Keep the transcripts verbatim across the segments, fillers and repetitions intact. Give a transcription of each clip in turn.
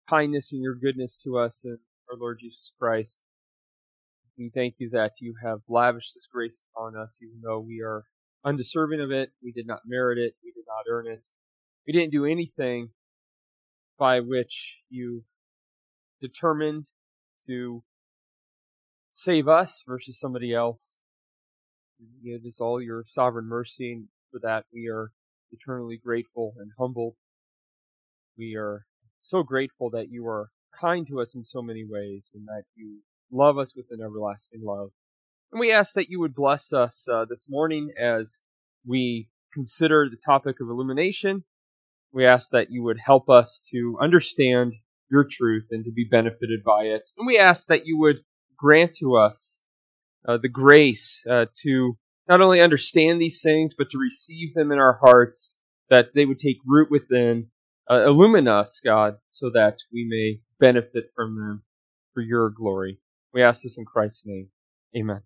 kindness and your goodness to us in our Lord Jesus Christ. We thank you that you have lavished this grace upon us, even though we are undeserving of it. We did not merit it. We did not earn it. We didn't do anything by which you determined to save us versus somebody else. It is all your sovereign mercy, and for that we are eternally grateful and humbled. We are so grateful that you are kind to us in so many ways, and that you love us with an everlasting love. And we ask that you would bless us uh, this morning as we consider the topic of illumination. We ask that you would help us to understand your truth and to be benefited by it. And we ask that you would grant to us uh, the grace uh, to not only understand these things, but to receive them in our hearts, that they would take root within, uh, illumine us, God, so that we may benefit from them for your glory. We ask this in Christ's name. Amen.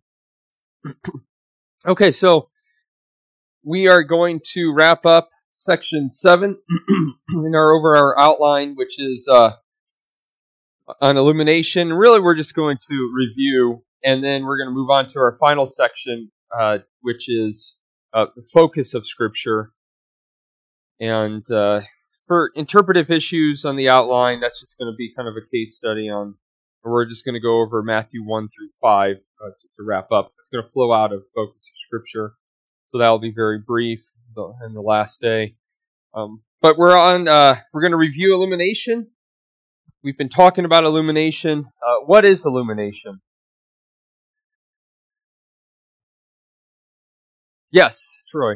Okay, so we are going to wrap up section seven in our over our outline, which is uh, on illumination. Really, we're just going to review, and then we're going to move on to our final section, uh, which is uh, the focus of Scripture. And uh, for interpretive issues on the outline, that's just going to be kind of a case study on, or we're just going to go over Matthew one through five uh, to, to wrap up. It's going to flow out of focus of Scripture, so that will be very brief in the last day. Um, but we're on. Uh, we're going to review illumination. We've been talking about illumination. Uh, what is illumination? Yes, Troy.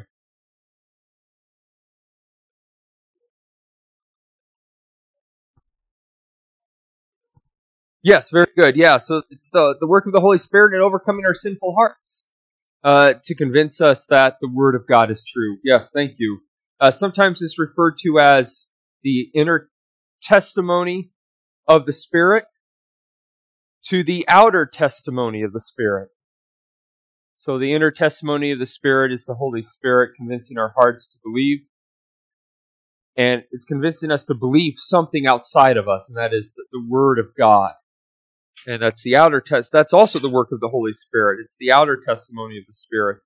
Yes, very good. Yeah, so it's the, the work of the Holy Spirit in overcoming our sinful hearts uh, to convince us that the Word of God is true. Yes, thank you. Uh, sometimes it's referred to as the inner testimony of the Spirit to the outer testimony of the Spirit. So the inner testimony of the Spirit is the Holy Spirit convincing our hearts to believe. And it's convincing us to believe something outside of us, and that is the, the Word of God. And that's the outer test. That's also the work of the Holy Spirit. It's the outer testimony of the Spirit.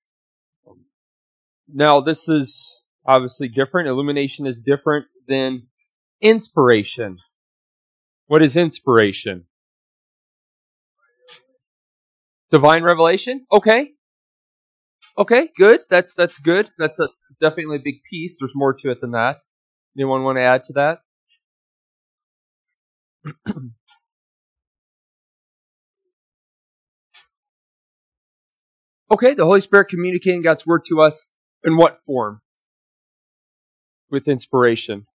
Now, this is obviously different. Illumination is different than inspiration. What is inspiration? Divine revelation? Okay. Okay, good. That's that's good. That's a it's definitely a big piece. There's more to it than that. Anyone want to add to that? Okay, the Holy Spirit communicating God's Word to us in what form? With inspiration.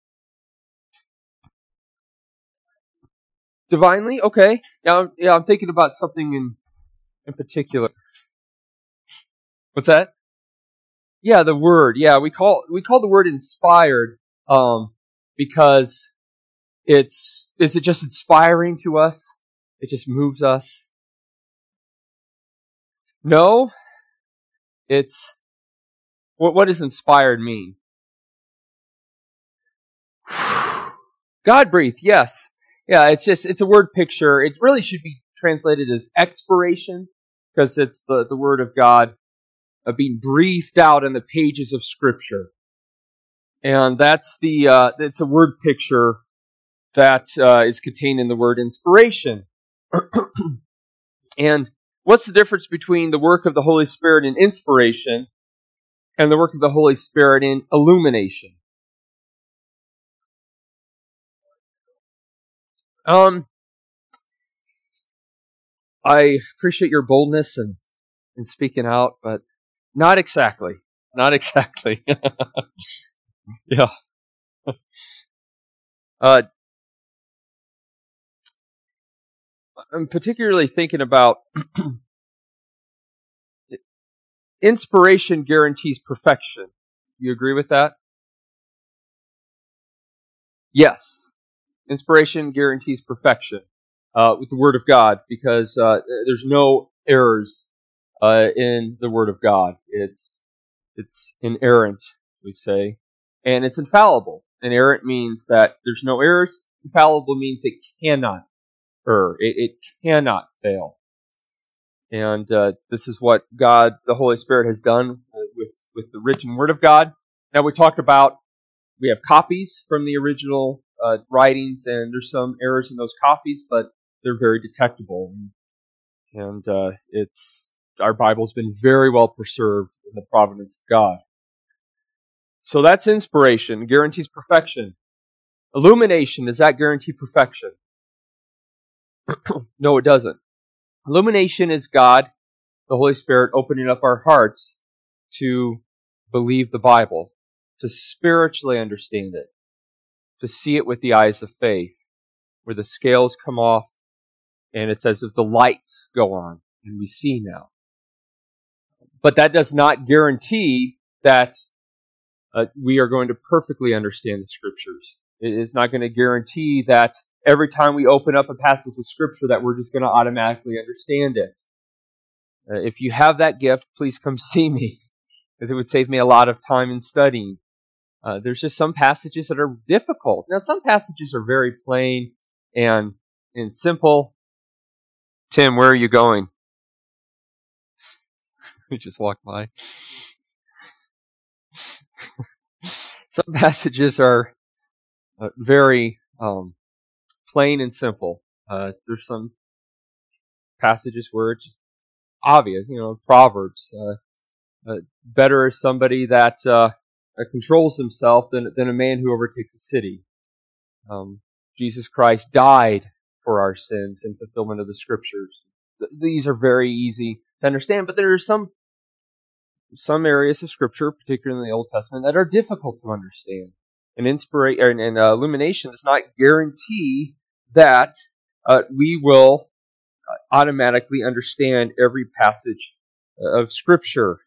Divinely? Okay. Yeah, I'm, yeah, I'm thinking about something in in particular. What's that? Yeah, the Word. Yeah, we call we call the Word inspired um, because it's is it just inspiring to us? It just moves us. No, it's what what does inspired mean? God breathed, yes. Yeah, it's just it's a word picture. It really should be translated as expiration, because it's the, the word of God uh, being breathed out in the pages of Scripture. And that's the uh, it's a word picture that uh, is contained in the word inspiration. And what's the difference between the work of the Holy Spirit in inspiration and the work of the Holy Spirit in illumination? Um, I appreciate your boldness and, and speaking out, but not exactly. Not exactly. Yeah. Uh, I'm particularly thinking about inspiration guarantees perfection. You agree with that? Yes. Inspiration guarantees perfection uh, with the Word of God, because uh, there's no errors uh, in the Word of God. It's it's inerrant, we say, and it's infallible. Inerrant means that there's no errors. infallible means it cannot err. It, it cannot fail. And uh, this is what God, the Holy Spirit, has done with, with the written Word of God. Now we talked about, we have copies from the original uh, writings, and there's some errors in those copies, but they're very detectable. And uh, it's our Bible's been very well preserved in the providence of God. So that's inspiration, guarantees perfection. Illumination, does that guarantee perfection? No, it doesn't. Illumination is God, the Holy Spirit, opening up our hearts to believe the Bible, to spiritually understand it, to see it with the eyes of faith, where the scales come off and it's as if the lights go on and we see now. But that does not guarantee that uh, we are going to perfectly understand the Scriptures. It is not going to guarantee that every time we open up a passage of Scripture that we're just going to automatically understand it. Uh, if you have that gift, please come see me, because it would save me a lot of time in studying. Uh, there's just some passages that are difficult. Now, some passages are very plain and, and simple. Tim, where are you going? We just walked by. Some passages are uh, very um, plain and simple. Uh, there's some passages where it's just obvious, you know, Proverbs. Uh, uh, better is somebody that uh, controls himself than, than a man who overtakes a city. Um, Jesus Christ died for our sins in fulfillment of the Scriptures. Th- these are very easy to understand, but there are some some areas of Scripture, particularly in the Old Testament, that are difficult to understand. And inspiration and, and uh, illumination does not guarantee that uh, we will automatically understand every passage of Scripture.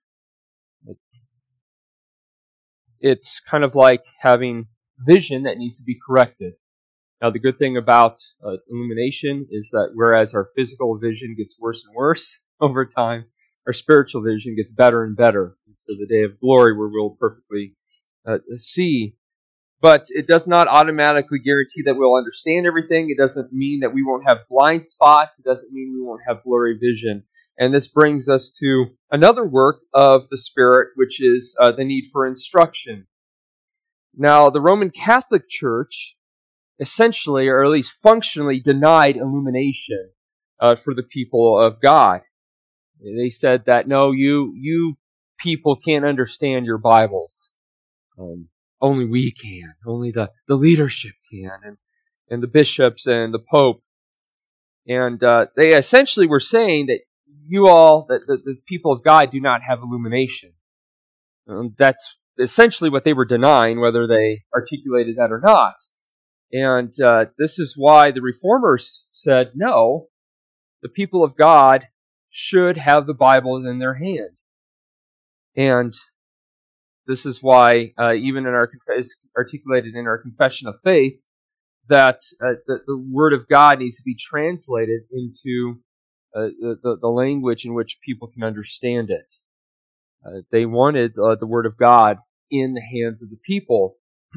It's kind of like having vision that needs to be corrected. Now, the good thing about uh, illumination is that whereas our physical vision gets worse and worse over time, our spiritual vision gets better and better. So the day of glory where we'll perfectly uh, see. But it does not automatically guarantee that we'll understand everything. It doesn't mean that we won't have blind spots. It doesn't mean we won't have blurry vision. And this brings us to another work of the Spirit, which is uh, the need for instruction. Now, the Roman Catholic Church essentially, or at least functionally, denied illumination uh, for the people of God. They said that, no, you you people can't understand your Bibles. Um, only we can. Only the, the leadership can, and, and the bishops and the Pope. And uh, they essentially were saying that you all, that the, the people of God, do not have illumination. Um, that's essentially what they were denying, whether they articulated that or not. And uh, this is why the Reformers said, no, the people of God should have the Bible in their hand. And this is why, uh, even in our articulated in our confession of faith, that uh, the, the Word of God needs to be translated into uh, the, the language in which people can understand it. Uh, they wanted uh, the Word of God in the hands of the people.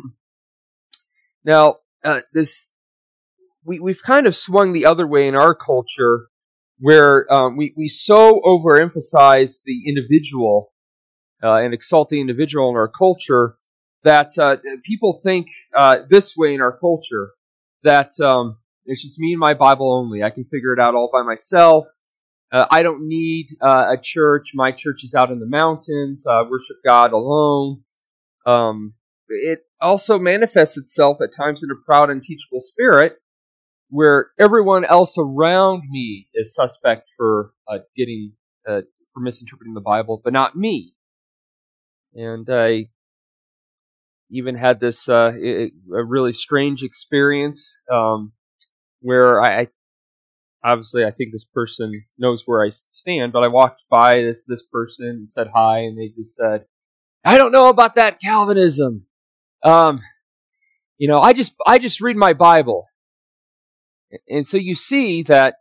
Now, uh, this we, we've kind of swung the other way in our culture, where um, we, we so overemphasize the individual uh, and exalt the individual in our culture that uh, people think uh, this way in our culture, that um, it's just me and my Bible only. I can figure it out all by myself. Uh, I don't need uh, a church. My church is out in the mountains. Uh, worship God alone. Um, it also manifests itself at times in a proud and teachable spirit, where everyone else around me is suspect for uh, getting uh, for misinterpreting the Bible, but not me. And I even had this uh, a really strange experience um, where I obviously I think this person knows where I stand, but I walked by this this person and said hi, and they just said, "I don't know about that Calvinism. Um, you know, I just I just read my Bible." And so you see that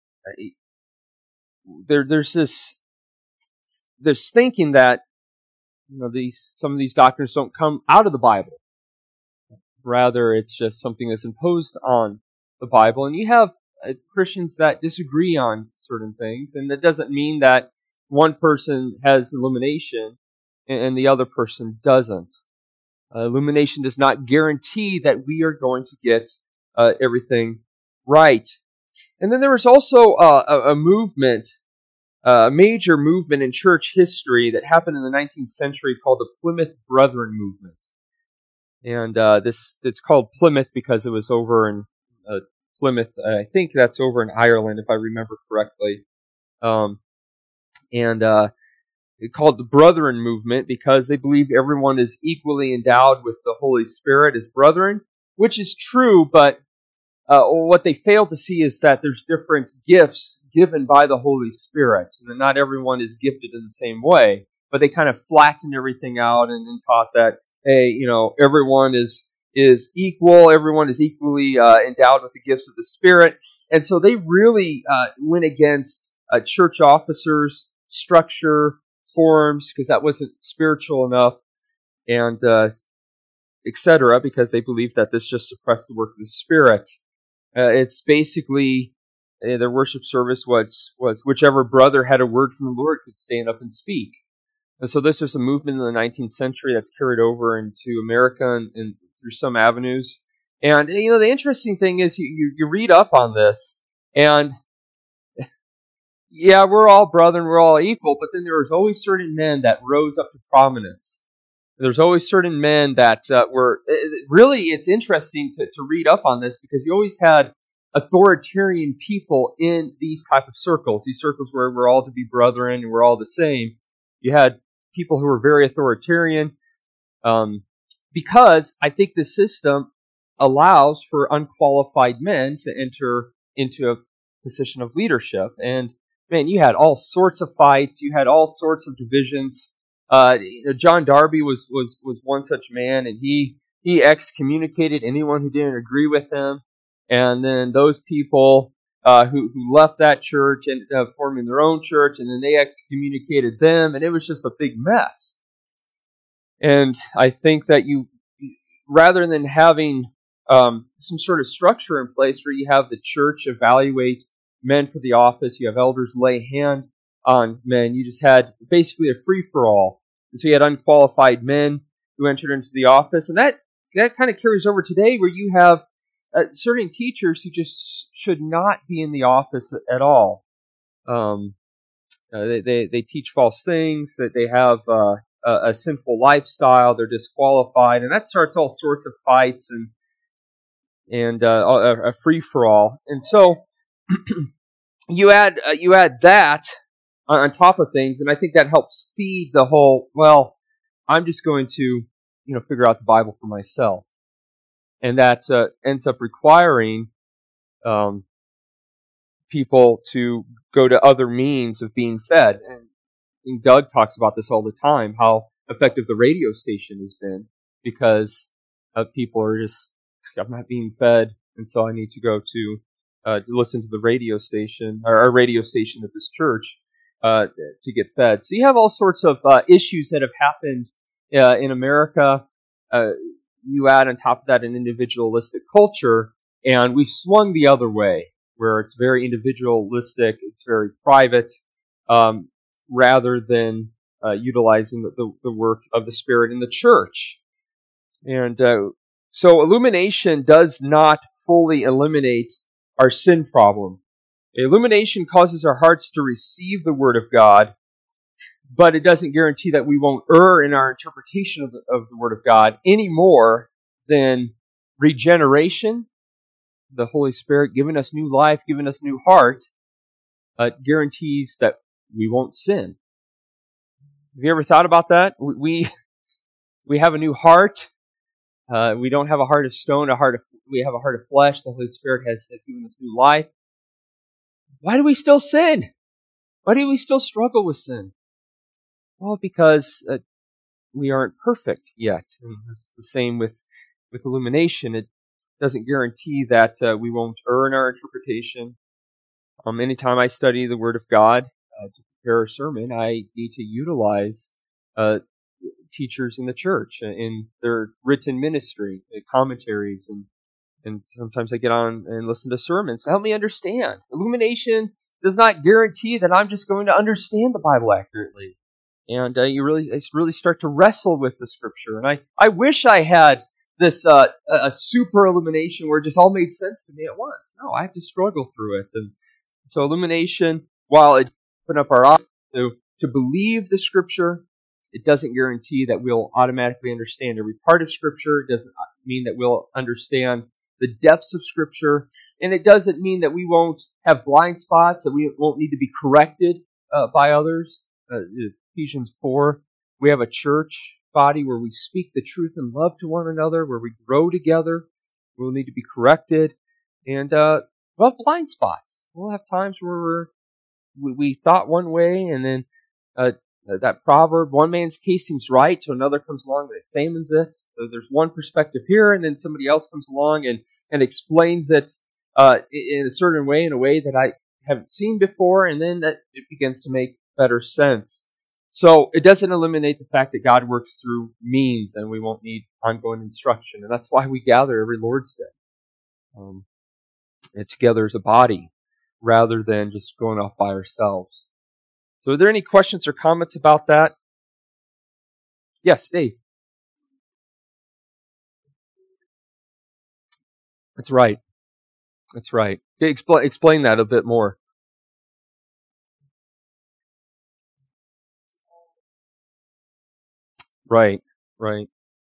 there there's this there's thinking that, you know, these some of these doctrines don't come out of the Bible. Rather, it's just something that's imposed on the Bible. And you have uh, Christians that disagree on certain things, and that doesn't mean that one person has illumination and, and the other person doesn't. Uh, illumination does not guarantee that we are going to get uh, everything right. And then there was also uh, a, a movement, uh, a major movement in church history that happened in the nineteenth century called the Plymouth Brethren movement. And uh, this it's called Plymouth because it was over in uh, Plymouth. I think that's over in Ireland, if I remember correctly. Um, and uh, it's called the Brethren movement because they believe everyone is equally endowed with the Holy Spirit as brethren, which is true, but uh, what they fail to see is that there's different gifts given by the Holy Spirit, and that not everyone is gifted in the same way. But they kind of flatten everything out and, and taught that, hey, you know, everyone is is equal, everyone is equally uh, endowed with the gifts of the Spirit, and so they really uh, went against uh, church officers, structure, forms, because that wasn't spiritual enough, and uh, et cetera, because they believed that this just suppressed the work of the Spirit. Uh, it's basically uh, their worship service was was whichever brother had a word from the Lord could stand up and speak. And so this was a movement in the nineteenth century that's carried over into America and, and through some avenues. And you know, the interesting thing is you, you, you read up on this, and yeah, we're all brethren, we're all equal, but then there was always certain men that rose up to prominence. There's always certain men that uh, were really. It's interesting to, to read up on this because you always had authoritarian people in these type of circles. These circles where we're all to be brethren and we're all the same. You had people who were very authoritarian um, because I think the system allows for unqualified men to enter into a position of leadership. And man, you had all sorts of fights. You had all sorts of divisions. Uh, John Darby was, was, was one such man, and he, he excommunicated anyone who didn't agree with him. And then those people uh, who, who left that church ended up forming their own church, and then they excommunicated them, and it was just a big mess. And I think that you, rather than having um, some sort of structure in place where you have the church evaluate men for the office, you have elders lay hand on men, you just had basically a free-for-all. And so you had unqualified men who entered into the office. And that, that kind of carries over today where you have uh, certain teachers who just should not be in the office at all. Um, uh, they, they, they teach false things, that they have uh, a, a sinful lifestyle, they're disqualified, and that starts all sorts of fights and and uh, a, a free-for-all. And so you add uh, you add that on top of things, and I think that helps feed the whole, well, I'm just going to, you know, figure out the Bible for myself. And that uh, ends up requiring um, people to go to other means of being fed. And, and Doug talks about this all the time, how effective the radio station has been, because uh, people are just, I'm not being fed, and so I need to go to uh, listen to the radio station, or a radio station at this church, Uh, to get fed. So you have all sorts of uh, issues that have happened uh, in America. Uh, you add on top of that an individualistic culture, and we've swung the other way, where it's very individualistic, it's very private, um, rather than uh, utilizing the, the, the work of the Spirit in the church. And uh, so illumination does not fully eliminate our sin problem. Illumination causes our hearts to receive the Word of God, but it doesn't guarantee that we won't err in our interpretation of the, of the Word of God any more than regeneration, the Holy Spirit giving us new life, giving us new heart, uh, guarantees that we won't sin. Have you ever thought about that? We we have a new heart. Uh, we don't have a heart of stone, a heart of we have a heart of flesh. The Holy Spirit has, has given us new life. Why do we still sin? Why do we still struggle with sin? Well, because uh, we aren't perfect yet. And it's the same with, with illumination. It doesn't guarantee that uh, we won't err in our interpretation. Um, anytime I study the Word of God uh, to prepare a sermon, I need to utilize uh, teachers in the church in their written ministry, commentaries, and and sometimes I get on and listen to sermons to help me understand. Illumination does not guarantee that I'm just going to understand the Bible accurately. And uh, you really really start to wrestle with the Scripture. And I, I wish I had this uh, a super illumination where it just all made sense to me at once. No, I have to struggle through it. And so illumination, while it open up our eyes to, to believe the Scripture, it doesn't guarantee that we'll automatically understand every part of Scripture. It doesn't mean that we'll understand the depths of Scripture. And it doesn't mean that we won't have blind spots, that we won't need to be corrected uh, by others. Uh, Ephesians four, we have a church body where we speak the truth in love to one another, where we grow together. We'll need to be corrected. And uh, we'll have blind spots. We'll have times where we're, we, we thought one way, and then uh, that proverb, one man's case seems right, so another comes along that examines it. So there's one perspective here, and then somebody else comes along and, and explains it uh, in a certain way, in a way that I haven't seen before, and then that it begins to make better sense. So it doesn't eliminate the fact that God works through means, and we won't need ongoing instruction. And that's why we gather every Lord's Day um, and together as a body, rather than just going off by ourselves. So are there any questions or comments about that? Yes, Dave. That's right. That's right. Expl- explain that a bit more. Right, right.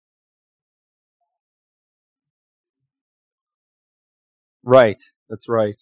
Right. That's right.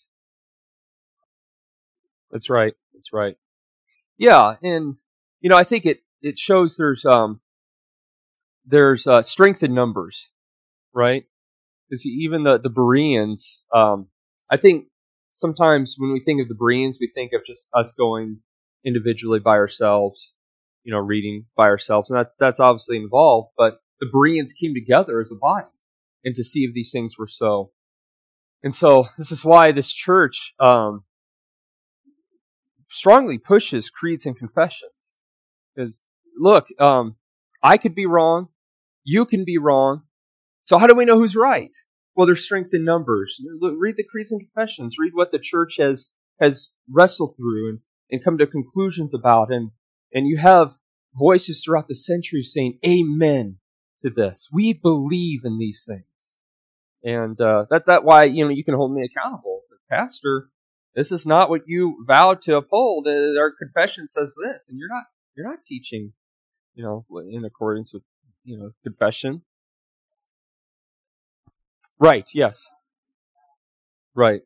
That's right. That's right. Yeah, and you know, I think it it shows there's um there's uh, strength in numbers, right? Because even the the Bereans, um, I think sometimes when we think of the Bereans, we think of just us going individually by ourselves, you know, reading by ourselves, and that's that's obviously involved. But the Bereans came together as a body, and to see if these things were so. And so this is why this church um, strongly pushes creeds and confessions. Because look, um, I could be wrong, you can be wrong. So how do we know who's right? Well, there's strength in numbers. Read the creeds and confessions. Read what the church has has wrestled through and, and come to conclusions about. And and you have voices throughout the centuries saying amen to this. We believe in these things. And uh, that that why you know you can hold me accountable. Pastor, this is not what you vowed to uphold. Our confession says this, and you're not you're not teaching, you know, in accordance with you know confession. Right. Yes. Right.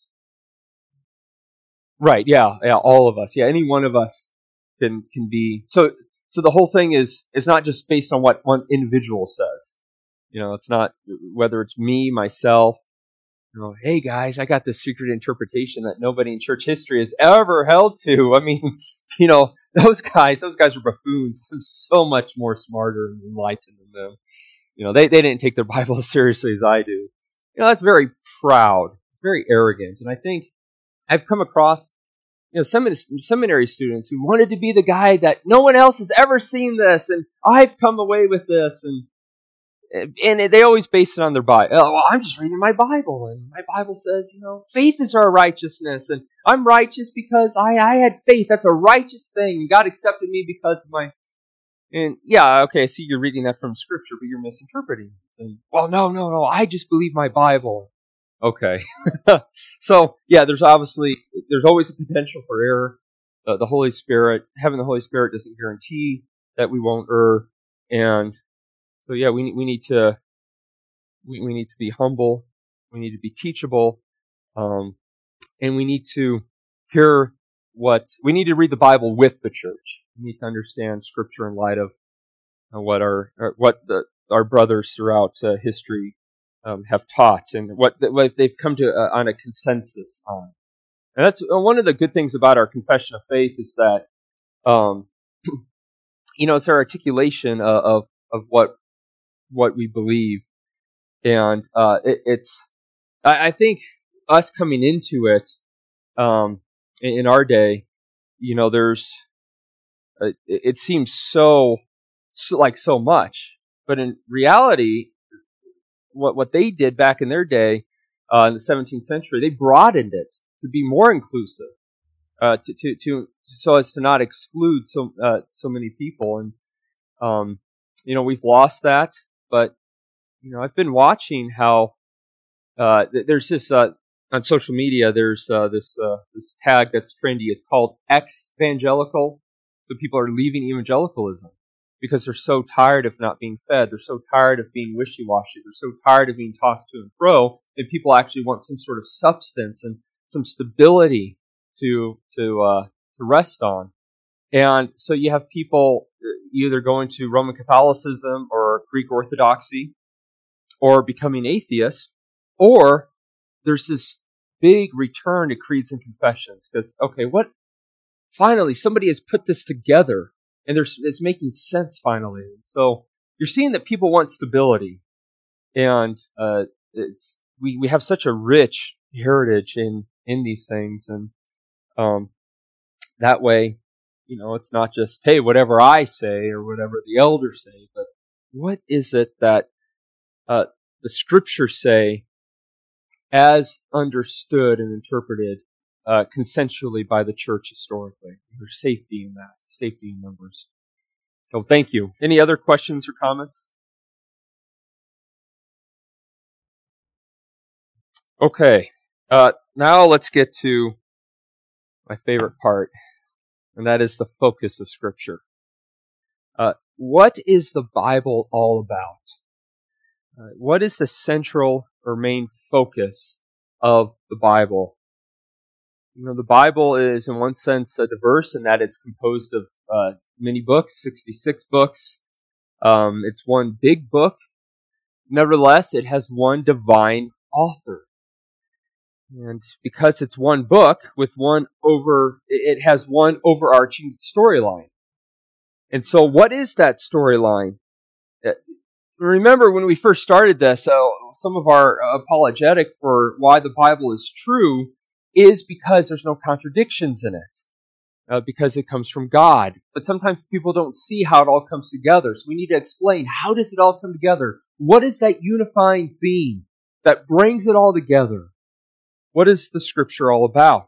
Right. Yeah. Yeah. All of us. Yeah. Any one of us can can be. So so the whole thing is is not just based on what one individual says. You know, it's not whether it's me, myself. You know, hey guys, I got this secret interpretation that nobody in church history has ever held to. I mean, you know, those guys, those guys are buffoons. I'm so much more smarter and enlightened than them. You know, they, they didn't take their Bible as seriously as I do. You know, that's very proud, very arrogant. And I think I've come across, you know, seminary, seminary students who wanted to be the guy that no one else has ever seen this, and I've come away with this, and and they always base it on their Bible. Oh, well, I'm just reading my Bible, and my Bible says, you know, faith is our righteousness, and I'm righteous because I, I had faith. That's a righteous thing, and God accepted me because of my... And yeah, okay, I see you're reading that from Scripture, but you're misinterpreting it. And, well, no, no, no, I just believe my Bible. Okay. So, yeah, there's obviously, there's always a potential for error. Uh, the Holy Spirit, having the Holy Spirit doesn't guarantee that we won't err, and so yeah, we we need to we, we need to be humble. We need to be teachable, um, and we need to hear what we need to read the Bible with the church. We need to understand Scripture in light of uh, what our what the, our brothers throughout uh, history um, have taught, and what, what they've come to uh, on a consensus on. And that's uh, one of the good things about our confession of faith is that um, you know it's our articulation uh, of of what. what we believe, and uh, it, it's I, I think us coming into it um, in, in our day, you know, there's uh, it, it seems so so, like so much. But in reality, what what they did back in their day, uh, in the seventeenth century, they broadened it to be more inclusive, uh, to, to to so as to not exclude so uh, so many people. And um, you know, we've lost that. But you know, I've been watching how uh, th- there's this uh, on social media. There's uh, this uh, this tag that's trendy. It's called ex-evangelical. So people are leaving evangelicalism because they're so tired of not being fed. They're so tired of being wishy-washy. They're so tired of being tossed to and fro that people actually want some sort of substance and some stability to to uh, to rest on. And so you have people either going to Roman Catholicism or Greek Orthodoxy or becoming atheists, or there's this big return to creeds and confessions because, okay, what? Finally, somebody has put this together, and there's, it's making sense finally. So you're seeing that people want stability, and uh, it's we, we have such a rich heritage in, in these things, and um, that way, you know, it's not just, hey, whatever I say or whatever the elders say, but what is it that uh, the scriptures say as understood and interpreted uh, consensually by the church historically. There's safety in that, safety in numbers. So thank you. Any other questions or comments? Okay, uh, now let's get to my favorite part, and that is the focus of Scripture. Uh, what is the Bible all about? Uh, what is the central or main focus of the Bible? You know, the Bible is, in one sense, uh, diverse in that it's composed of uh, many books, sixty-six books. Um, it's one big book. Nevertheless, it has one divine author. And because it's one book with one over, it has one overarching storyline. And so what is that storyline? Remember when we first started this, uh, some of our apologetic for why the Bible is true is because there's no contradictions in it. Uh, because it comes from God. But sometimes people don't see how it all comes together. So we need to explain, how does it all come together? What is that unifying theme that brings it all together? What is the Scripture all about?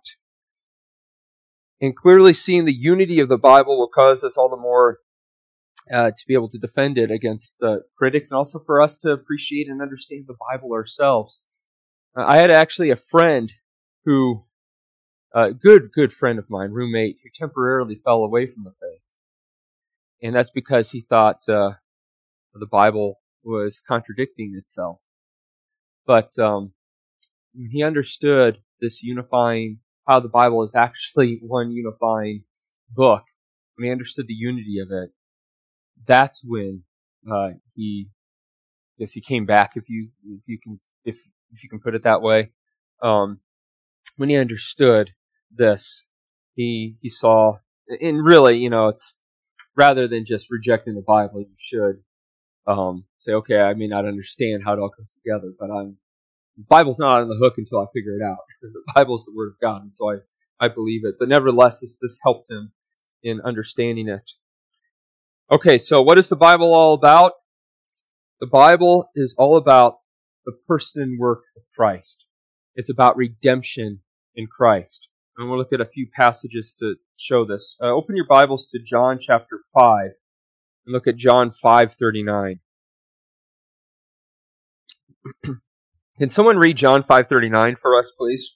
And clearly seeing the unity of the Bible will cause us all the more uh, to be able to defend it against uh, critics, and also for us to appreciate and understand the Bible ourselves. Uh, I had actually a friend who A good, good friend of mine, roommate, who temporarily fell away from the faith. And that's because he thought uh, the Bible was contradicting itself. But um, he understood this unifying, how the Bible is actually one unifying book. When he understood the unity of it, that's when uh, he, I guess he came back, if you if you can if if you can put it that way. Um, when he understood this, he he saw, and really, you know, it's rather than just rejecting the Bible, you should um, say, okay, I may not understand how it all comes together, but I'm the Bible's not on the hook until I figure it out. The Bible's the Word of God, and so I I believe it. But nevertheless, this this helped him in understanding it. Okay, so what is the Bible all about? The Bible is all about the person and work of Christ. It's about redemption in Christ. And we'll look at a few passages to show this. Uh, open your Bibles to John chapter five and look at John five thirty-nine. Can someone read John five thirty-nine for us, please?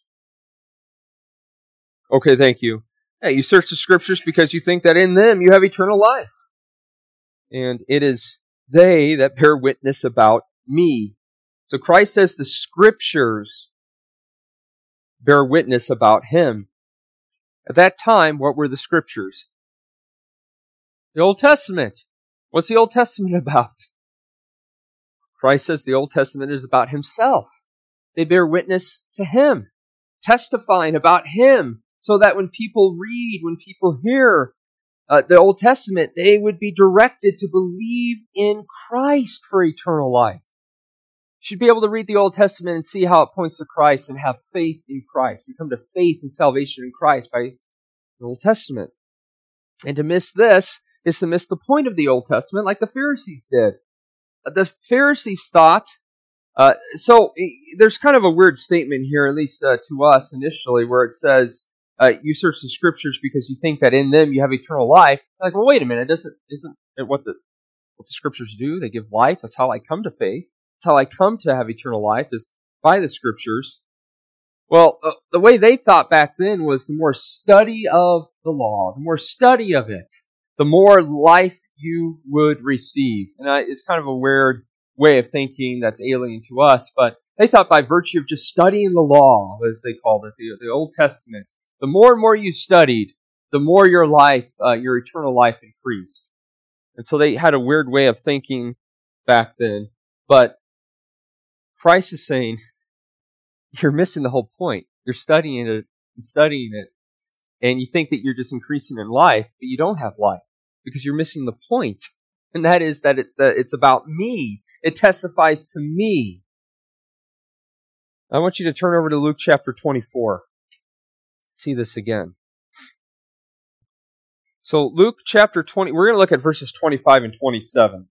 Okay, thank you. Hey, you search the Scriptures because you think that in them you have eternal life. And it is they that bear witness about me. So Christ says the Scriptures bear witness about Him. At that time, what were the Scriptures? The Old Testament. What's the Old Testament about? Christ says the Old Testament is about Himself. They bear witness to Him, testifying about Him, so that when people read, when people hear uh, the Old Testament, they would be directed to believe in Christ for eternal life. You should be able to read the Old Testament and see how it points to Christ and have faith in Christ. You come to faith and salvation in Christ by the Old Testament. And to miss this is to miss the point of the Old Testament like the Pharisees did. The Pharisees thought, uh, so there's kind of a weird statement here, at least uh, to us initially, where it says, uh, you search the Scriptures because you think that in them you have eternal life. Like, well, wait a minute, doesn't isn't it what the what the Scriptures do? They give life. That's how I come to faith. That's how I come to have eternal life, is by the Scriptures. Well, uh, the way they thought back then was the more study of the law, the more study of it, the more life you would receive. And I, it's kind of a weird way of thinking that's alien to us, but they thought by virtue of just studying the law, as they called it, the, the Old Testament, the more and more you studied, the more your life, uh, your eternal life increased. And so they had a weird way of thinking back then. But Christ is saying, you're missing the whole point. You're studying it and studying it, and you think that you're just increasing in life, but you don't have life because you're missing the point. And that is that, it, that it's about me. It testifies to me. I want you to turn over to Luke chapter twenty-four. See this again. So Luke chapter twenty, we're going to look at verses twenty-five and twenty-seven.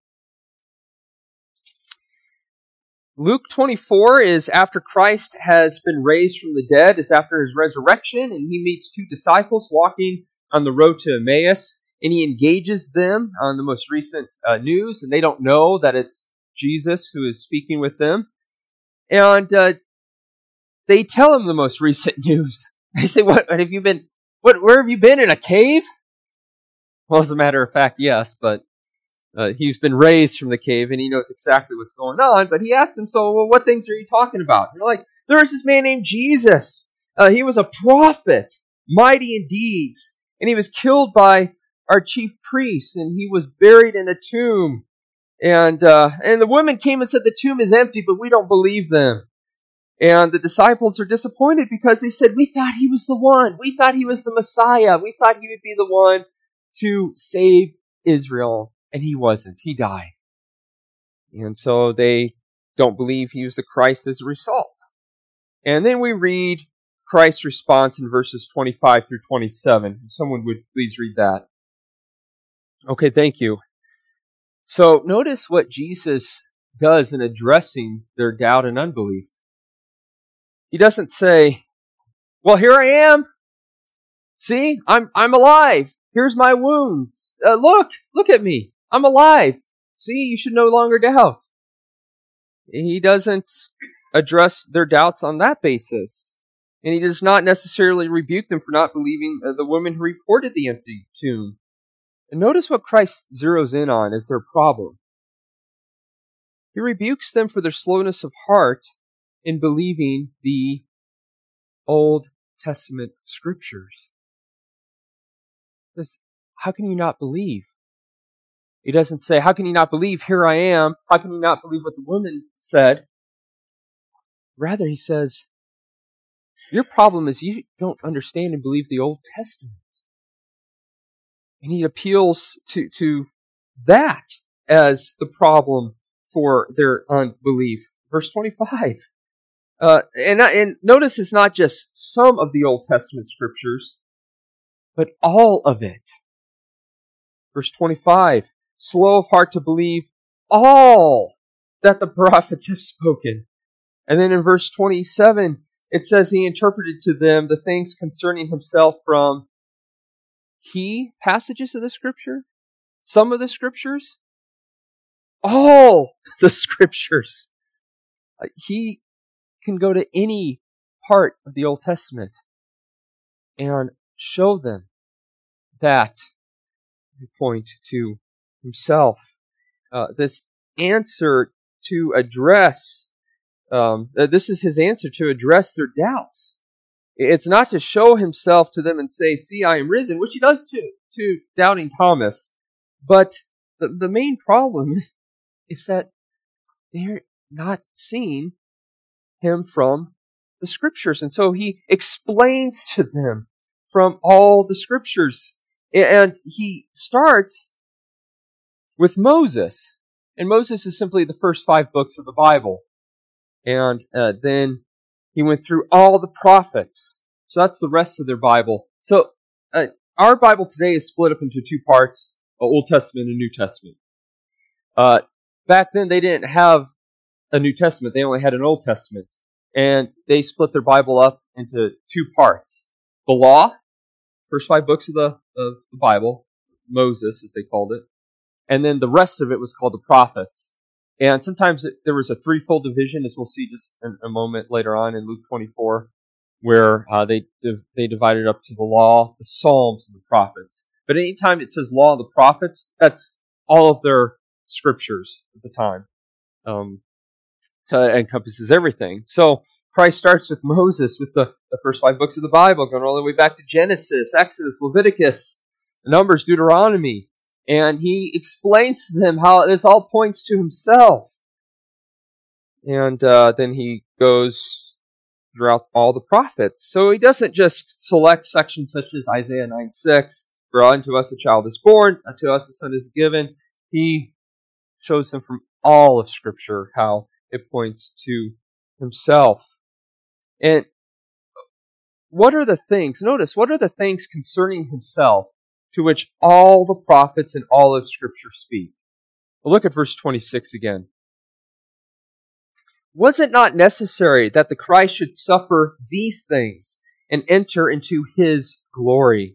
Luke twenty-four is after Christ has been raised from the dead, is after his resurrection, and he meets two disciples walking on the road to Emmaus, and he engages them on the most recent uh, news, and they don't know that it's Jesus who is speaking with them. And uh, they tell him the most recent news. They say, "What have you been? What? Where have you been? In a cave?" Well, as a matter of fact, yes, but Uh, he's been raised from the cave and he knows exactly what's going on, but he asked them, so well, what things are you talking about? And they're like, there's this man named Jesus. Uh, he was a prophet, mighty in deeds, and he was killed by our chief priests, and he was buried in a tomb. And uh, and the woman came and said, the tomb is empty, but we don't believe them. And the disciples are disappointed because they said, we thought he was the one. We thought he was the Messiah. We thought he would be the one to save Israel. And he wasn't. He died. And so they don't believe he was the Christ as a result. And then we read Christ's response in verses twenty-five through twenty-seven. If someone would please read that. Okay, thank you. So notice what Jesus does in addressing their doubt and unbelief. He doesn't say, well, here I am. See, I'm I'm alive. Here's my wounds. Uh, look, look at me. I'm alive. See, you should no longer doubt. He doesn't address their doubts on that basis. And he does not necessarily rebuke them for not believing the woman who reported the empty tomb. And notice what Christ zeroes in on as their problem. He rebukes them for their slowness of heart in believing the Old Testament Scriptures. He says, how can you not believe? He doesn't say, how can you not believe? Here I am. How can you not believe what the woman said? Rather, he says, your problem is you don't understand and believe the Old Testament. And he appeals to, to that as the problem for their unbelief. Verse twenty-five. Uh, and, and notice it's not just some of the Old Testament Scriptures, but all of it. Verse twenty-five. Slow of heart to believe all that the prophets have spoken. And then in verse twenty-seven, it says he interpreted to them the things concerning himself from key passages of the Scripture, some of the Scriptures, all the Scriptures. He can go to any part of the Old Testament and show them that point to himself. Uh, this answer to address, um, uh, this is his answer to address their doubts. It's not to show himself to them and say, see, I am risen, which he does to, to doubting Thomas. But the, the main problem is that they're not seeing him from the Scriptures. And so he explains to them from all the Scriptures. And he starts with Moses. And Moses is simply the first five books of the Bible. And uh, then he went through all the prophets. So that's the rest of their Bible. So uh, our Bible today is split up into two parts. Old Testament and New Testament. Uh, back then, they didn't have a New Testament. They only had an Old Testament. And they split their Bible up into two parts. The law, first five books of the, of the Bible, Moses, as they called it. And then the rest of it was called the prophets. And sometimes it, there was a threefold division, as we'll see just in a moment later on in Luke twenty-four, where uh, they they divided up to the law, the Psalms, and the prophets. But anytime it says law and the prophets, that's all of their scriptures at the time. Um, so it encompasses everything. So Christ starts with Moses, with the, the first five books of the Bible, going all the way back to Genesis, Exodus, Leviticus, Numbers, Deuteronomy. And he explains to them how this all points to himself. And uh, then he goes throughout all the prophets. So he doesn't just select sections such as Isaiah nine six, for unto us a child is born, unto us a son is given. He shows them from all of Scripture how it points to himself. And what are the things, notice, what are the things concerning himself to which all the prophets and all of Scripture speak? Well, look at verse twenty-six again. Was it not necessary that the Christ should suffer these things and enter into his glory?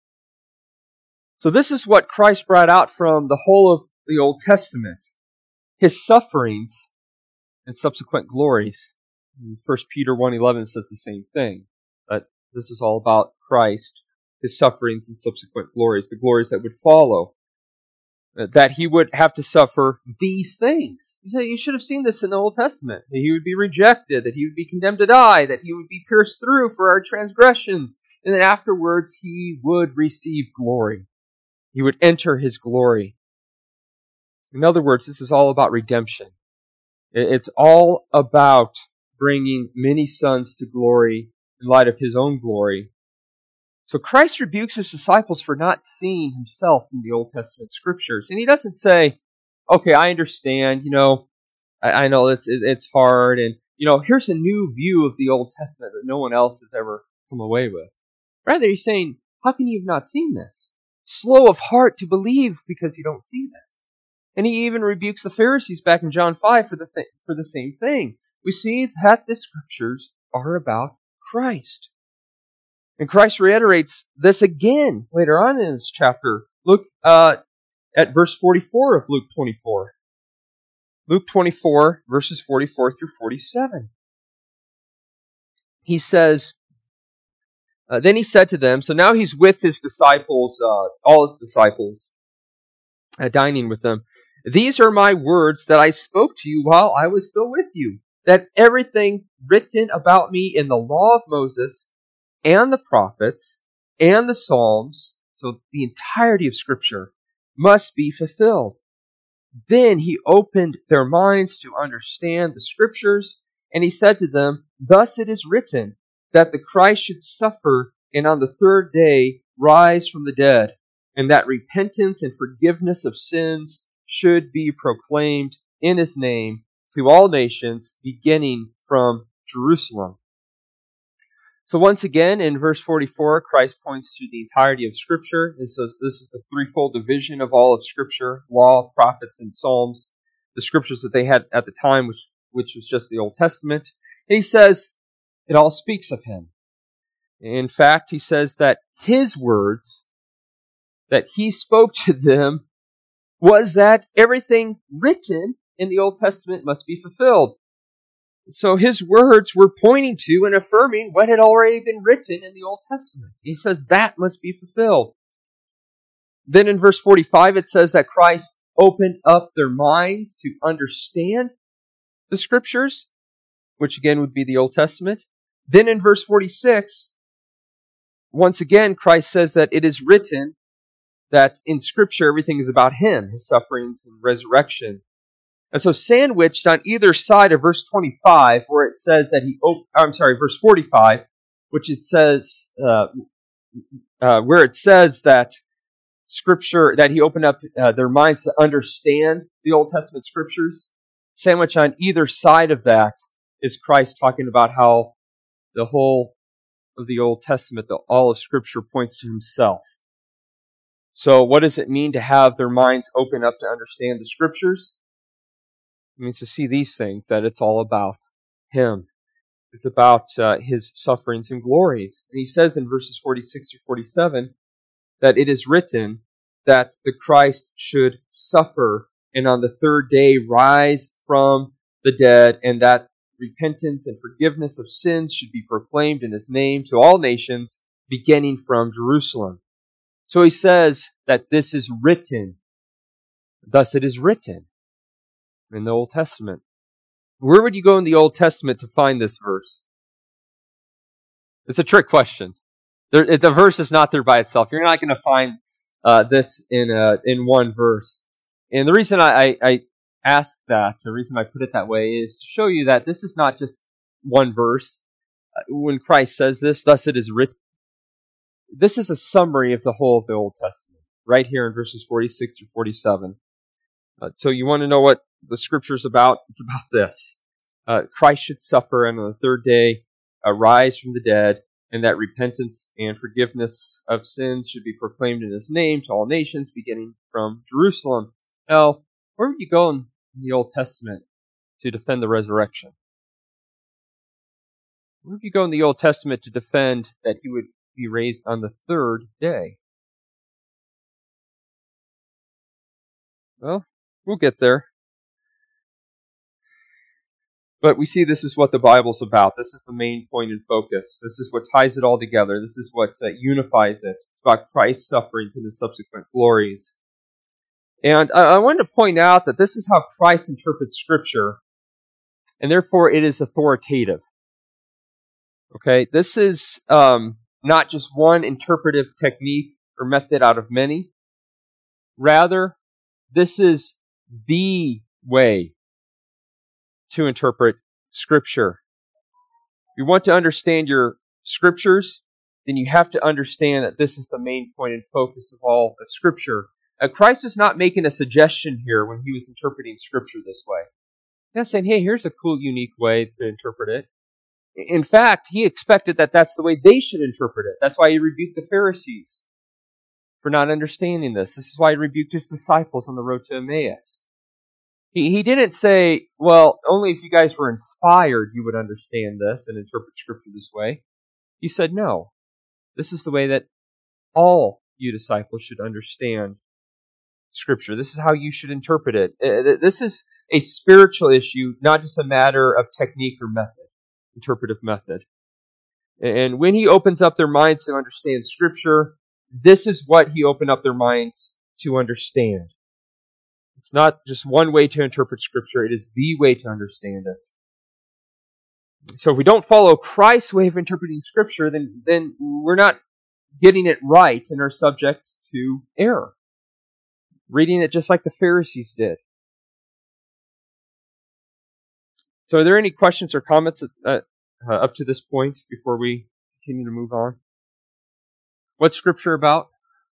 So this is what Christ brought out from the whole of the Old Testament. His sufferings and subsequent glories. First Peter one eleven says the same thing. But this is all about Christ, his sufferings and subsequent glories, the glories that would follow. That he would have to suffer these things. You should have seen this in the Old Testament. That he would be rejected, that he would be condemned to die, that he would be pierced through for our transgressions, and then afterwards he would receive glory. He would enter his glory. In other words, this is all about redemption. It's all about bringing many sons to glory in light of his own glory. So Christ rebukes his disciples for not seeing himself in the Old Testament Scriptures. And he doesn't say, okay, I understand, you know, I, I know it's it's hard, and, you know, here's a new view of the Old Testament that no one else has ever come away with. Rather, he's saying, how can you have not seen this? Slow of heart to believe because you don't see this. And he even rebukes the Pharisees back in John five for the th- for the same thing. We see that the Scriptures are about Christ. And Christ reiterates this again later on in this chapter. Look uh, at verse forty-four of Luke twenty-four. Luke twenty-four, verses forty-four through forty-seven. He says, uh, then he said to them, so now he's with his disciples, uh, all his disciples, uh, dining with them. These are my words that I spoke to you while I was still with you, that everything written about me in the law of Moses and the prophets and the Psalms, so the entirety of Scripture, must be fulfilled. Then he opened their minds to understand the Scriptures, and he said to them, thus it is written, that the Christ should suffer and on the third day rise from the dead, and that repentance and forgiveness of sins should be proclaimed in his name to all nations, beginning from Jerusalem. So once again, in verse forty-four, Christ points to the entirety of Scripture. And so this is the threefold division of all of Scripture, law, prophets, and Psalms, the Scriptures that they had at the time, which, which was just the Old Testament. And he says, it all speaks of him. In fact, he says that his words, that he spoke to them, was that everything written in the Old Testament must be fulfilled. So his words were pointing to and affirming what had already been written in the Old Testament. He says that must be fulfilled. Then in verse forty-five it says that Christ opened up their minds to understand the Scriptures, which again would be the Old Testament. Then in verse forty-six, once again Christ says that it is written that in Scripture everything is about him, his sufferings and resurrection. And so sandwiched on either side of verse twenty-five, where it says that he, op- I'm sorry, verse forty-five, which it says, uh, uh, where it says that Scripture, that he opened up uh, their minds to understand the Old Testament Scriptures. Sandwiched on either side of that is Christ talking about how the whole of the Old Testament, the, all of Scripture points to himself. So what does it mean to have their minds open up to understand the Scriptures? It means to see these things, that it's all about Him. It's about uh, His sufferings and glories. And he says in verses forty-six to forty-seven that it is written that the Christ should suffer and on the third day rise from the dead, and that repentance and forgiveness of sins should be proclaimed in His name to all nations, beginning from Jerusalem. So he says that this is written. Thus it is written in the Old Testament. Where would you go in the Old Testament to find this verse? It's a trick question. There, it, the verse is not there by itself. You're not going to find uh, this in a, in one verse. And the reason I, I, I ask that, the reason I put it that way, is to show you that this is not just one verse. When Christ says this, thus it is written, this is a summary of the whole of the Old Testament, right here in verses forty-six through forty-seven. Uh, so you want to know what the Scripture is about? It's about this. Uh, Christ should suffer and on the third day arise from the dead, and that repentance and forgiveness of sins should be proclaimed in His name to all nations, beginning from Jerusalem. Now, where would you go in the Old Testament to defend the resurrection? Where would you go in the Old Testament to defend that He would be raised on the third day? Well, we'll get there. But we see this is what the Bible's about. This is the main point and focus. This is what ties it all together. This is what uh, unifies it. It's about Christ's sufferings and His subsequent glories. And I, I wanted to point out that this is how Christ interprets Scripture, and therefore it is authoritative. Okay, this is um, not just one interpretive technique or method out of many. Rather, this is the way to interpret Scripture. If you want to understand your Scriptures, then you have to understand that this is the main point and focus of all of Scripture. Uh, Christ was not making a suggestion here when He was interpreting Scripture this way. He's not saying, hey, here's a cool, unique way to interpret it. In fact, He expected that that's the way they should interpret it. That's why He rebuked the Pharisees for not understanding this. This is why He rebuked His disciples on the road to Emmaus. He, he didn't say, well, only if you guys were inspired you would understand this and interpret Scripture this way. He said, no, this is the way that all you disciples should understand Scripture. This is how you should interpret it. This is a spiritual issue, not just a matter of technique or method, interpretive method. And when He opens up their minds to understand Scripture, this is what He opened up their minds to understand. It's not just one way to interpret Scripture, it is the way to understand it. So if we don't follow Christ's way of interpreting Scripture, then, then we're not getting it right and are subject to error. Reading it just like the Pharisees did. So are there any questions or comments uh, uh, up to this point before we continue to move on? What's Scripture about?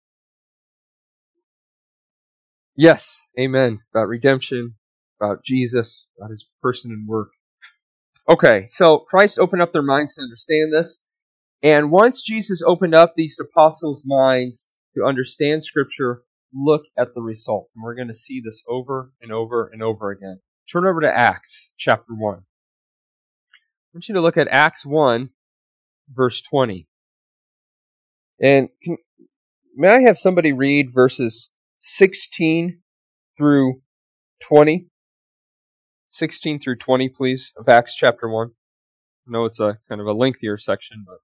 Yes, amen. About redemption, about Jesus, about His person and work. Okay, so Christ opened up their minds to understand this. And once Jesus opened up these apostles' minds to understand Scripture, look at the result. And we're going to see this over and over and over again. Turn over to Acts chapter one. I want you to look at Acts one, verse twenty. And can, may I have somebody read verses sixteen through twenty? sixteen through twenty, please, of Acts chapter one. I know it's a kind of a lengthier section, but...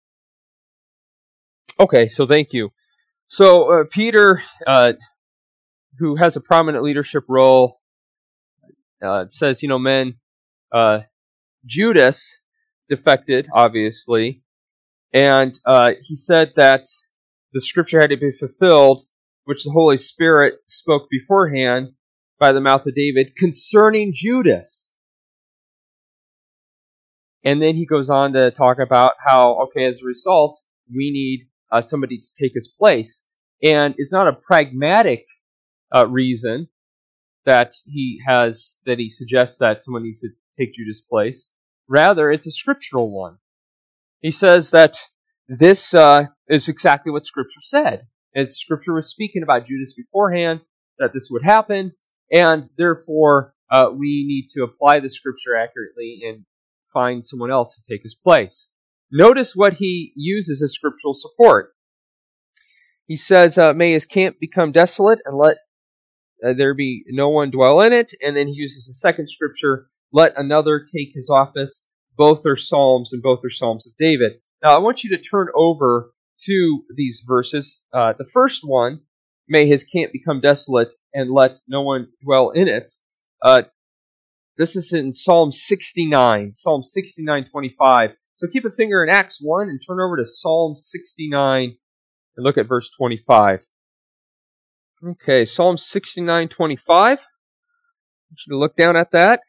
Okay, so thank you. So uh, Peter, uh, who has a prominent leadership role, uh, says, you know, men, uh, Judas defected, obviously, and uh, he said that the Scripture had to be fulfilled, which the Holy Spirit spoke beforehand by the mouth of David concerning Judas. And then he goes on to talk about how, okay, as a result, we need uh, somebody to take his place. And it's not a pragmatic uh, reason that he has, that he suggests that someone needs to take Judas' place. Rather, it's a scriptural one. He says that this uh, is exactly what Scripture said. And Scripture was speaking about Judas beforehand, that this would happen, and therefore uh, we need to apply the Scripture accurately and find someone else to take his place. Notice what he uses as scriptural support. He says, uh, may his camp become desolate and let uh, there be no one dwell in it. And then he uses a second scripture, let another take his office. Both are Psalms and both are Psalms of David. Now I want you to turn over to these verses. Uh, the first one, may his camp become desolate and let no one dwell in it. Uh, this is in Psalm sixty-nine, Psalm sixty-nine twenty-five. So keep a finger in Acts one and turn over to Psalm sixty-nine and look at verse twenty-five. Okay, Psalm sixty-nine twenty-five. I want you to look down at that.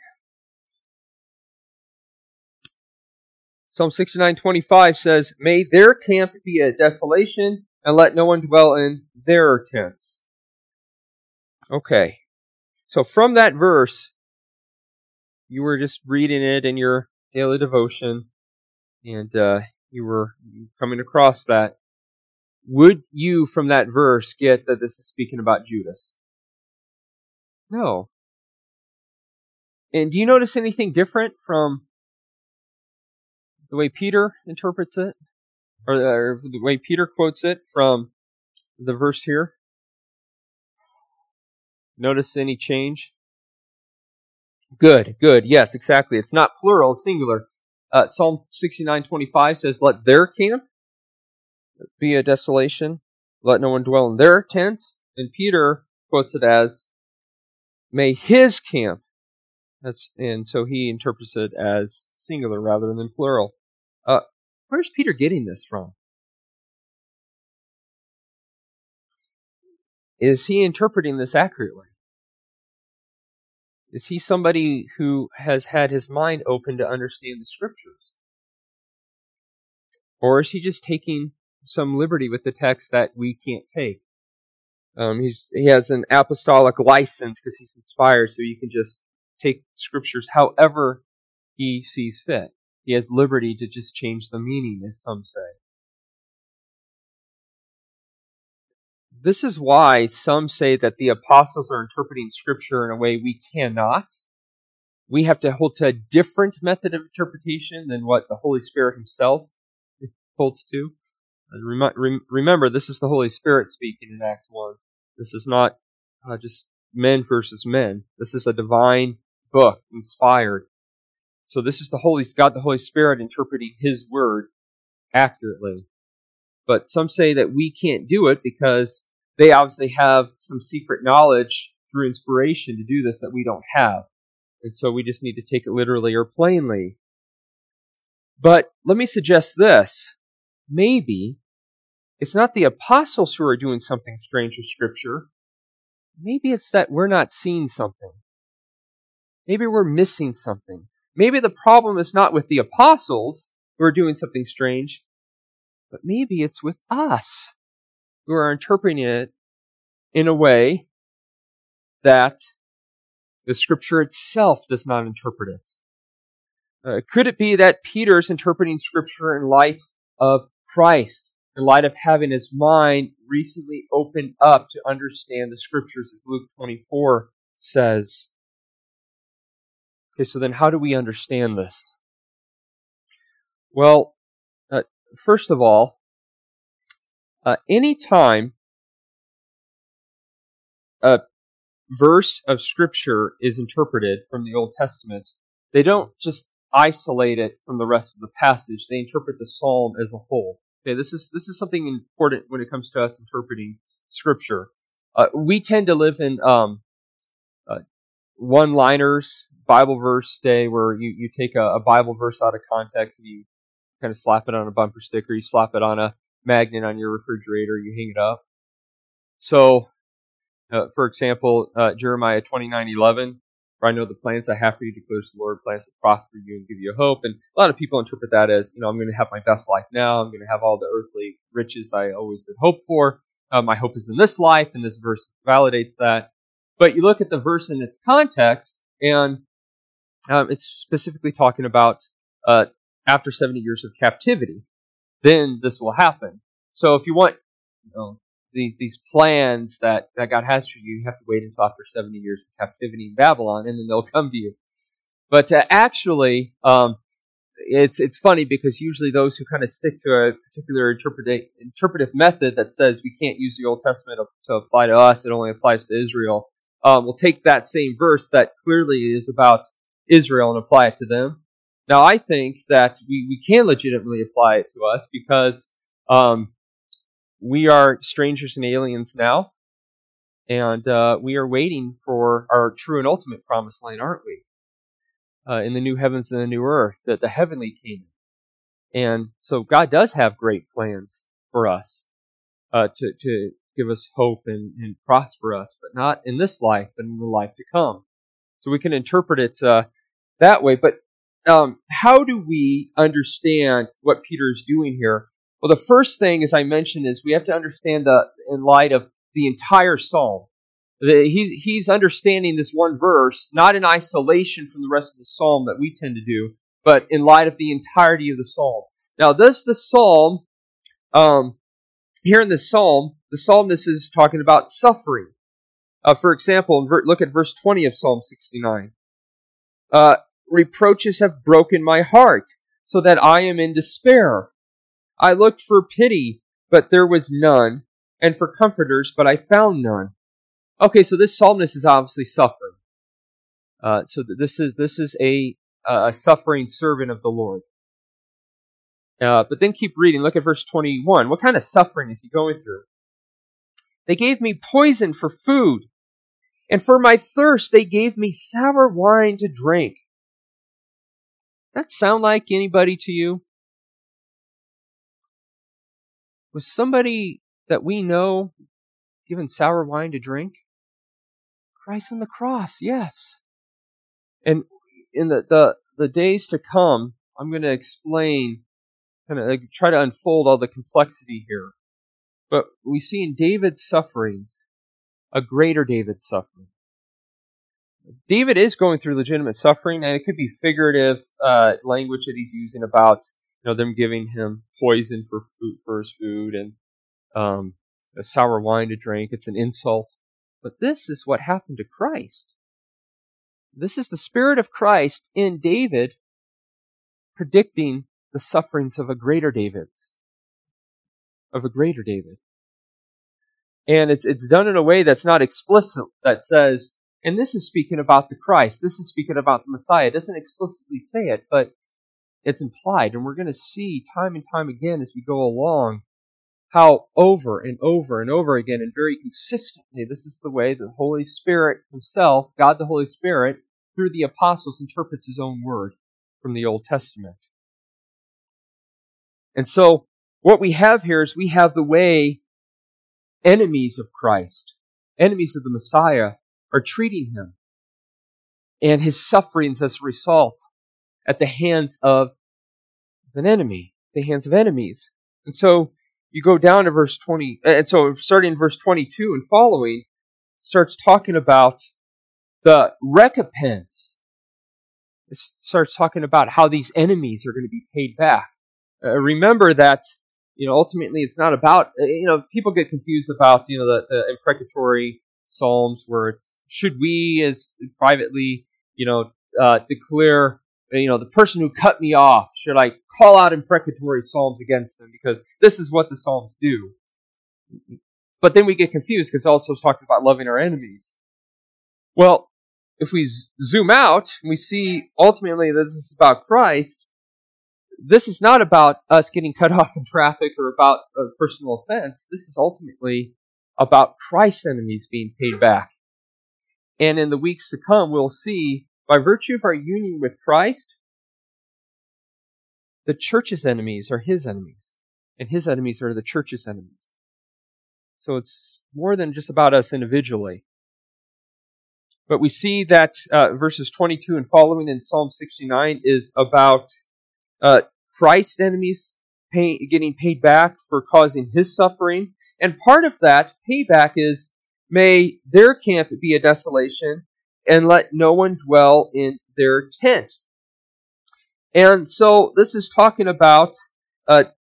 Psalm sixty-nine twenty-five says, may their camp be a desolation, and let no one dwell in their tents. Okay, so from that verse, you were just reading it in your daily devotion, and uh, you were coming across that. Would you, from that verse, get that this is speaking about Judas? No. And do you notice anything different from the way Peter interprets it? Or, or the way Peter quotes it from the verse here? Notice any change? Good, good. Yes, exactly. It's not plural, singular. Uh, Psalm sixty-nine twenty-five says, let their camp be a desolation. Let no one dwell in their tents. And Peter quotes it as, may his camp. That's and so he interprets it as singular rather than plural. Uh, where's Peter getting this from? Is he interpreting this accurately? Is he somebody who has had his mind open to understand the Scriptures? Or is he just taking some liberty with the text that we can't take? Um, he's he has an apostolic license because he's inspired, so you can just take Scriptures however he sees fit. He has liberty to just change the meaning, as some say. This is why some say that the apostles are interpreting Scripture in a way we cannot. We have to hold to a different method of interpretation than what the Holy Spirit himself holds to. Remember, this is the Holy Spirit speaking in Acts one. This is not uh, just men versus men. This is a divine book, inspired. So this is the Holy God, the Holy Spirit, interpreting His Word accurately. But some say that we can't do it because they obviously have some secret knowledge through inspiration to do this that we don't have. And so we just need to take it literally or plainly. But let me suggest this. Maybe it's not the apostles who are doing something strange with Scripture. Maybe it's that we're not seeing something. Maybe we're missing something. Maybe the problem is not with the apostles who are doing something strange, but maybe it's with us who are interpreting it in a way that the Scripture itself does not interpret it. Uh, could it be that Peter's interpreting Scripture in light of Christ, in light of having his mind recently opened up to understand the Scriptures, as Luke twenty-four says? Okay, so then how do we understand this? Well, uh, first of all, uh, any time a verse of Scripture is interpreted from the Old Testament, they don't just isolate it from the rest of the passage. They interpret the psalm as a whole. Okay, this is this is something important when it comes to us interpreting Scripture. Uh, we tend to live in um, uh, one-liners, Bible verse day, where you, you take a, a Bible verse out of context and you kind of slap it on a bumper sticker, you slap it on a magnet on your refrigerator, you hang it up. So, uh, for example, uh, Jeremiah twenty-nine eleven, where I know the plans I have for you, declares the Lord, plans to prosper you and give you a hope. And a lot of people interpret that as, you know, I'm going to have my best life now. I'm going to have all the earthly riches I always had hoped for. Uh, my hope is in this life, and this verse validates that. But you look at the verse in its context, and um, it's specifically talking about uh, after seventy years of captivity, then this will happen. So if you want, you know, these these plans that, that God has for you, you have to wait until after seventy years of captivity in Babylon, and then they'll come to you. But uh, actually, um, it's it's funny because usually those who kind of stick to a particular interpreta- interpretive method that says we can't use the Old Testament to apply to us, it only applies to Israel, um, will take that same verse that clearly is about Israel and apply it to them. Now, I think that we, we can legitimately apply it to us because um, we are strangers and aliens now, and uh, we are waiting for our true and ultimate promised land, aren't we? Uh, in the new heavens and the new earth, the, the heavenly kingdom. And so God does have great plans for us uh, to, to give us hope and, and prosper us, but not in this life, but in the life to come. So we can interpret it uh, that way. But um, how do we understand what Peter is doing here? Well, the first thing, as I mentioned, is we have to understand the in light of the entire psalm. The, he's, he's understanding this one verse, not in isolation from the rest of the psalm that we tend to do, but in light of the entirety of the psalm. Now, this the psalm, um, here in the psalm, the psalmist is talking about suffering. Uh, for example, look at verse twenty of Psalm sixty-nine. Uh, Reproaches have broken my heart, so that I am in despair. I looked for pity, but there was none, and for comforters, but I found none. Okay, so this psalmist is obviously suffering. Uh, so this is this is a, a suffering servant of the Lord. Uh, but then keep reading. Look at verse twenty-one. What kind of suffering is he going through? They gave me poison for food, and for my thirst they gave me sour wine to drink. That sound like anybody to you? Was somebody that we know given sour wine to drink? Christ on the cross, yes. And in the, the, the days to come, I'm going to explain, kind of like try to unfold all the complexity here. But we see in David's sufferings, a greater David's suffering. David is going through legitimate suffering, and it could be figurative uh, language that he's using about, you know, them giving him poison for food, for his food, and um, a sour wine to drink. It's an insult. But this is what happened to Christ. This is the Spirit of Christ in David predicting the sufferings of a greater David's, of a greater David. And it's it's done in a way that's not explicit, that says, and this is speaking about the Christ, this is speaking about the Messiah. It doesn't explicitly say it, but it's implied. And we're going to see time and time again as we go along how over and over and over again and very consistently, this is the way the Holy Spirit himself, God the Holy Spirit, through the apostles, interprets his own word from the Old Testament. And so what we have here is we have the way enemies of Christ, enemies of the Messiah, are treating him, and his sufferings as a result at the hands of an enemy, the hands of enemies. And so you go down to verse twenty, and so starting in verse twenty-two and following, starts talking about the recompense. It starts talking about how these enemies are going to be paid back. Uh, remember that, you know, ultimately it's not about, you know, people get confused about, you know, the, the imprecatory psalms where it's, should we as privately, you know, uh, declare, you know, the person who cut me off, should I call out imprecatory psalms against them because this is what the psalms do. But then we get confused because it also talks about loving our enemies. Well, if we zoom out, we see ultimately that this is about Christ. This is not about us getting cut off in traffic or about a personal offense. This is ultimately about Christ's enemies being paid back. And in the weeks to come, we'll see, by virtue of our union with Christ, the church's enemies are his enemies, and his enemies are the church's enemies. So it's more than just about us individually. But we see that uh, verses twenty-two and following in Psalm sixty-nine is about uh, Christ's enemies pay, getting paid back for causing his suffering. And part of that payback is, may their camp be a desolation, and let no one dwell in their tent. And so this is talking about uh,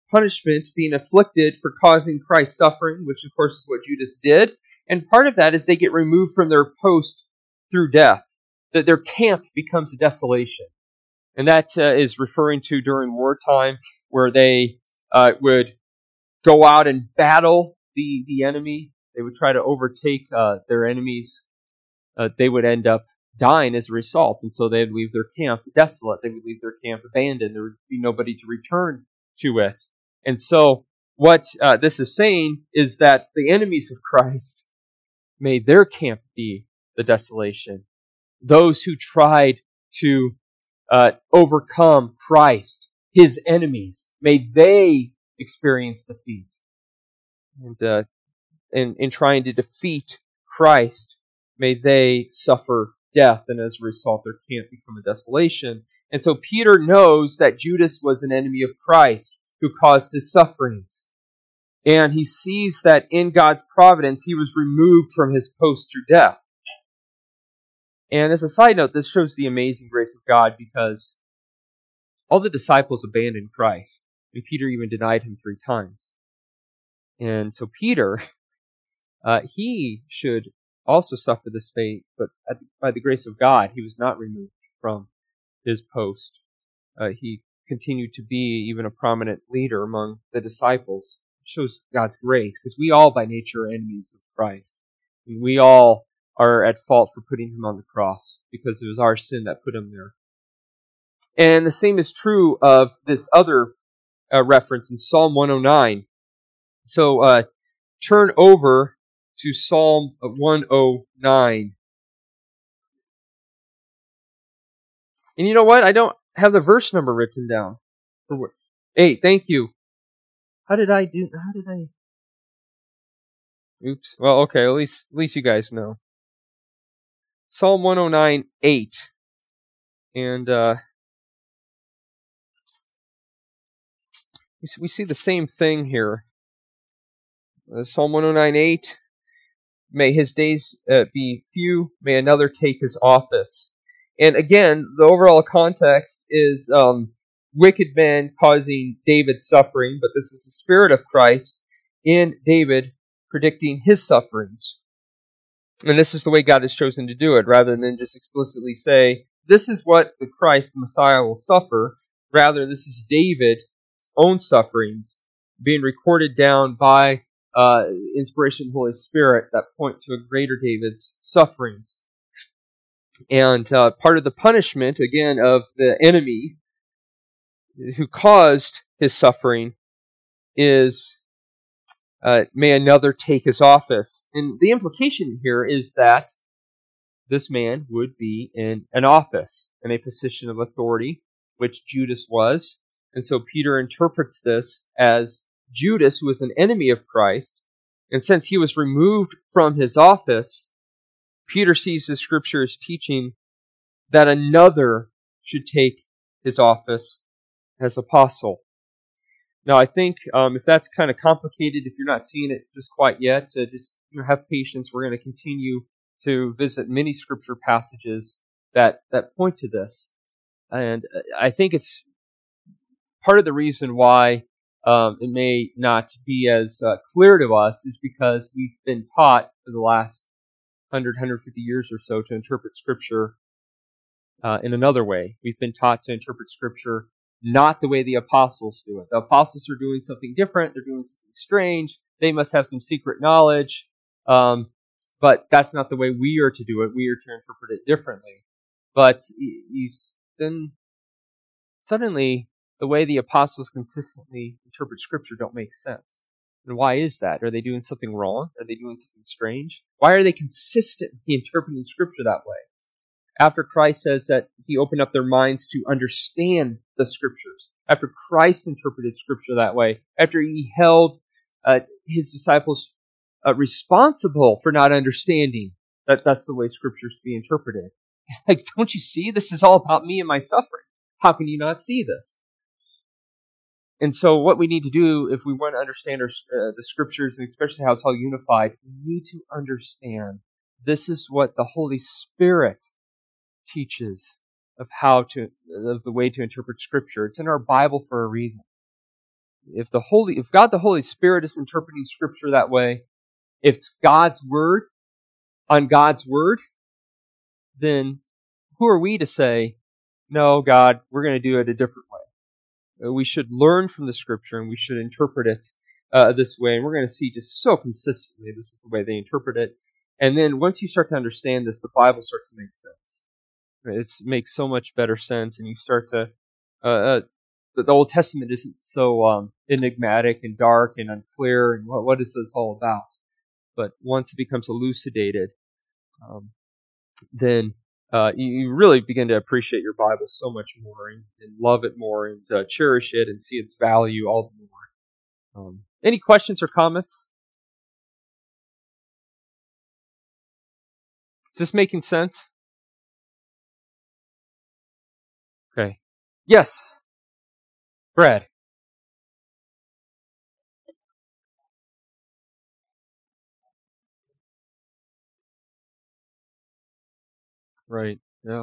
punishment being afflicted for causing Christ's suffering, which of course is what Judas did. And part of that is they get removed from their post through death. That their camp becomes a desolation. And that uh, is referring to during wartime where they uh, would go out and battle the, the enemy. They would try to overtake uh, their enemies. Uh, they would end up dying as a result. And so they'd leave their camp desolate. They would leave their camp abandoned. There would be nobody to return to it. And so what uh, this is saying is that the enemies of Christ made their camp be the desolation. Those who tried to uh, overcome Christ, his enemies, may they experience defeat. And uh, in, in trying to defeat Christ, may they suffer death, and as a result, their camp become a desolation. And so Peter knows that Judas was an enemy of Christ who caused his sufferings. And he sees that in God's providence, he was removed from his post through death. And as a side note, this shows the amazing grace of God because all the disciples abandoned Christ, and Peter even denied him three times. And so Peter, uh, he should also suffer this fate, but at, by the grace of God, he was not removed from his post. Uh, he continued to be even a prominent leader among the disciples. It shows God's grace, because we all by nature are enemies of Christ. And we all are at fault for putting him on the cross, because it was our sin that put him there. And the same is true of this other uh, reference in Psalm one oh nine. So uh, turn over to Psalm one oh nine. And you know what? I don't have the verse number written down. Hey, thank you. How did I do? How did I? Oops. Well, okay. At least, at least you guys know. Psalm one oh nine, eight. And uh, we see the same thing here. Uh, Psalm one oh nine, eight. May his days uh, be few. May another take his office. And again, the overall context is um, wicked men causing David suffering, but this is the Spirit of Christ in David predicting his sufferings. And this is the way God has chosen to do it, rather than just explicitly say, this is what the Christ, the Messiah, will suffer. Rather, this is David's own sufferings being recorded down by uh, inspiration of the Holy Spirit that point to a greater David's sufferings. And uh, part of the punishment, again, of the enemy who caused his suffering is, uh, may another take his office. And the implication here is that this man would be in an office, in a position of authority, which Judas was. And so Peter interprets this as Judas, who was an enemy of Christ, and since he was removed from his office, Peter sees the Scripture as teaching that another should take his office as apostle. Now, I think um, if that's kind of complicated, if you're not seeing it just quite yet, uh, just you know, have patience. We're going to continue to visit many Scripture passages that, that point to this. And I think it's part of the reason why um, it may not be as uh, clear to us is because we've been taught for the last one hundred, one hundred fifty years or so to interpret Scripture uh, in another way. We've been taught to interpret Scripture not the way the apostles do it. The apostles are doing something different. They're doing something strange. They must have some secret knowledge. Um, but that's not the way we are to do it. We are to interpret it differently. But you, then suddenly the way the apostles consistently interpret Scripture don't make sense. And why is that? Are they doing something wrong? Are they doing something strange? Why are they consistently interpreting Scripture that way? After Christ says that he opened up their minds to understand the Scriptures, after Christ interpreted Scripture that way, after he held uh, his disciples uh, responsible for not understanding that that's the way Scripture is to be interpreted. Like, don't you see? This is all about me and my suffering. How can you not see this? And so what we need to do if we want to understand our, uh, the Scriptures, and especially how it's all unified, we need to understand this is what the Holy Spirit teaches of how to, of the way to interpret Scripture. It's in our Bible for a reason. If the Holy, if God the Holy Spirit is interpreting Scripture that way, if it's God's Word on God's Word, then who are we to say, no, God, we're going to do it a different way? We should learn from the Scripture and we should interpret it uh, this way. And we're going to see just so consistently this is the way they interpret it. And then once you start to understand this, the Bible starts to make sense. It makes so much better sense, and you start to uh, uh, the, the Old Testament isn't so um, enigmatic and dark and unclear, and what what is this all about? But once it becomes elucidated, um, then uh, you, you really begin to appreciate your Bible so much more, and, and love it more, and uh, cherish it, and see its value all the more. Um, any questions or comments? Is this making sense? Okay. Yes, Brad. Right. Yeah.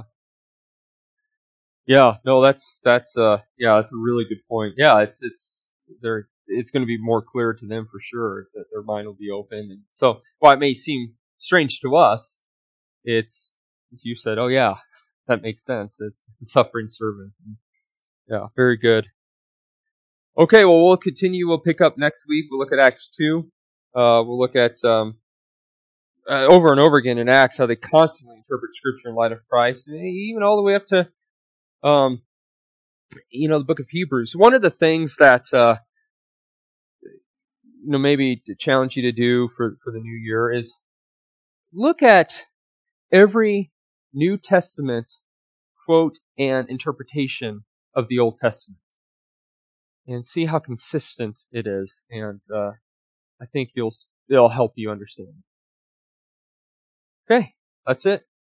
Yeah. No, that's that's uh yeah, that's a really good point. Yeah, it's it's they're it's going to be more clear to them for sure that their mind will be open. And so, while it may seem strange to us, it's as you said. Oh yeah, that makes sense. It's the suffering servant. Yeah, very good. Okay, well we'll continue. We'll pick up next week. We'll look at Acts two. Uh, we'll look at um, uh, over and over again in Acts how they constantly interpret Scripture in light of Christ, and even all the way up to um, you know, the book of Hebrews. One of the things that uh, you know maybe to challenge you to do for for the new year is look at every New Testament quote and interpretation of the Old Testament and see how consistent it is, and uh, I think you'll it'll help you understand. Okay, that's it.